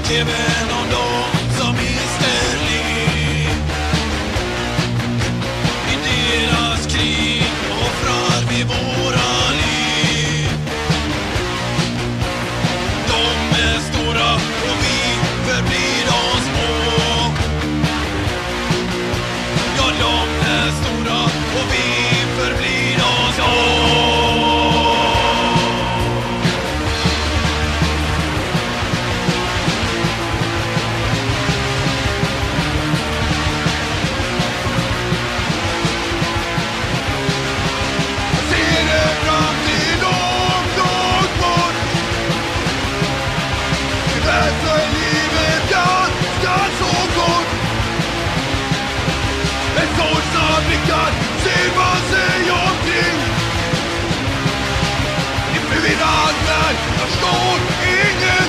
Även om de som mister liv i deras krig offrar vi våra liv. De är stora och vi förblir de små. Ja, de är stora och vi förblir de små. Blickar ser man sig omkring. I förvirrad värld förstår ingen